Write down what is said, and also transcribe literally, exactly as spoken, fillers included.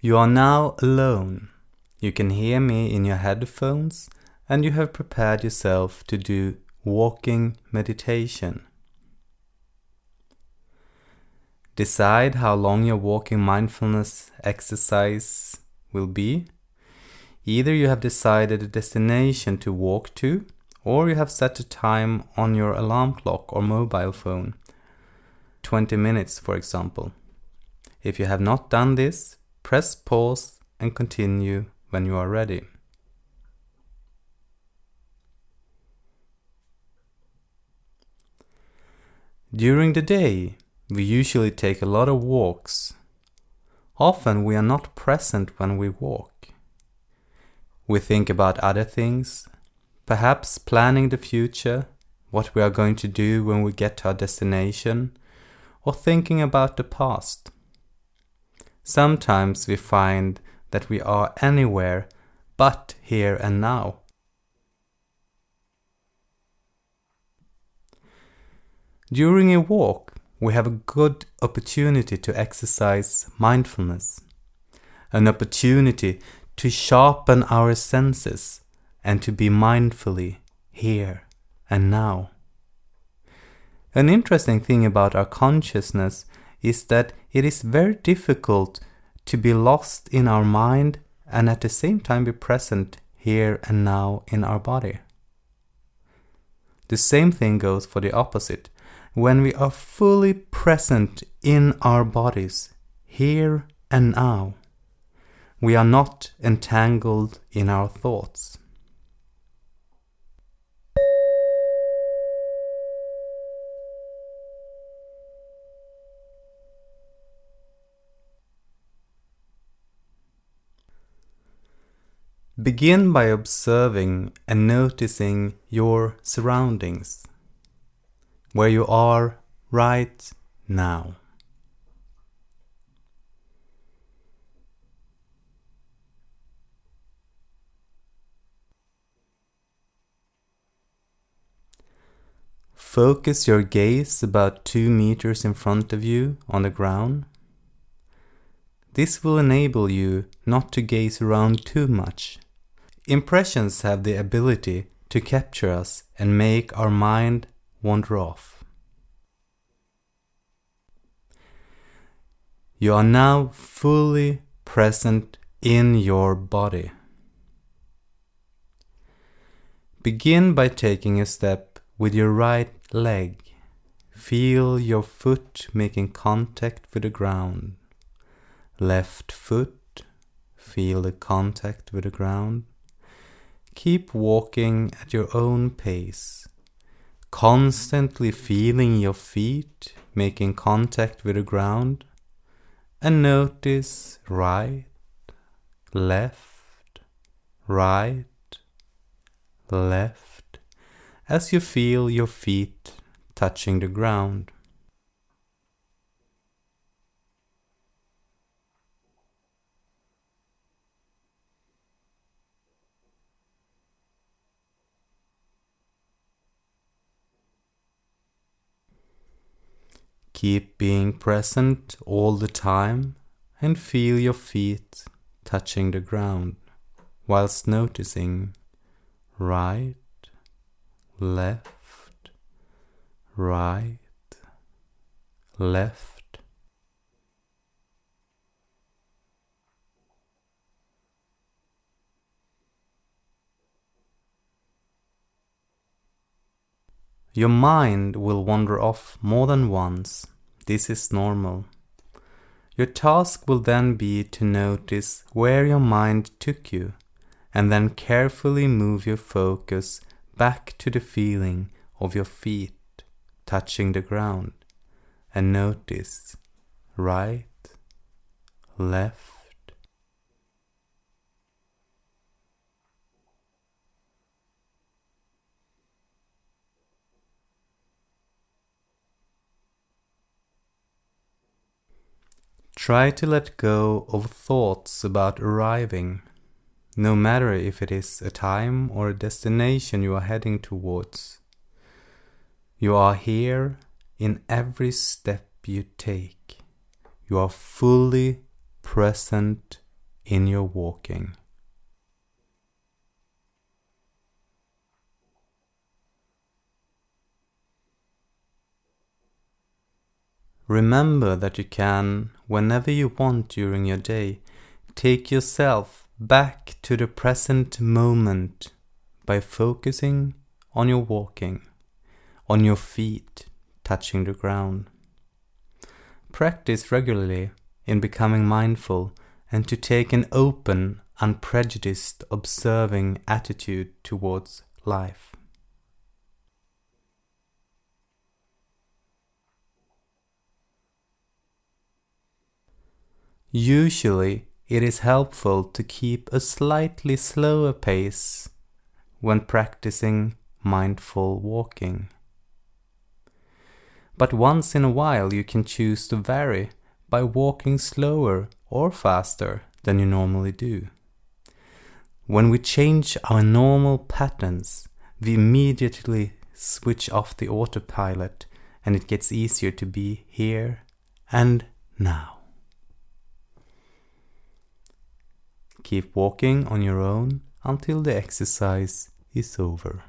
You are now alone. You can hear me in your headphones, and you have prepared yourself to do walking meditation. Decide how long your walking mindfulness exercise will be. Either you have decided a destination to walk to, or you have set a time on your alarm clock or mobile phone, twenty minutes for example. If you have not done this, press pause and continue when you are ready. During the day, we usually take a lot of walks. Often we are not present when we walk. We think about other things, perhaps planning the future, what we are going to do when we get to our destination, or thinking about the past. Sometimes we find that we are anywhere but here and now. During a walk, we have a good opportunity to exercise mindfulness, an opportunity to sharpen our senses and to be mindfully here and now. An interesting thing about our consciousness is that it is very difficult to be lost in our mind and at the same time be present here and now in our body. The same thing goes for the opposite. When we are fully present in our bodies, here and now, we are not entangled in our thoughts. Begin by observing and noticing your surroundings, where you are right now. Focus your gaze about two meters in front of you on the ground. This will enable you not to gaze around too much. Impressions have the ability to capture us and make our mind wander off. You are now fully present in your body. Begin by taking a step with your right leg. Feel your foot making contact with the ground. Left foot, feel the contact with the ground. Keep walking at your own pace, constantly feeling your feet making contact with the ground, and notice right, left, right, left, as you feel your feet touching the ground. Keep being present all the time and feel your feet touching the ground whilst noticing right, left, right, left. Your mind will wander off more than once. This is normal. Your task will then be to notice where your mind took you, and then carefully move your focus back to the feeling of your feet touching the ground, and notice right, left, Try to let go of thoughts about arriving, no matter if it is a time or a destination you are heading towards. You are here in every step you take. You are fully present in your walking. Remember that you can, whenever you want during your day, take yourself back to the present moment by focusing on your walking, on your feet touching the ground. Practice regularly in becoming mindful and to take an open, unprejudiced, observing attitude towards life. Usually, it is helpful to keep a slightly slower pace when practicing mindful walking. But once in a while you can choose to vary by walking slower or faster than you normally do. When we change our normal patterns, we immediately switch off the autopilot and it gets easier to be here and now. Keep walking on your own until the exercise is over.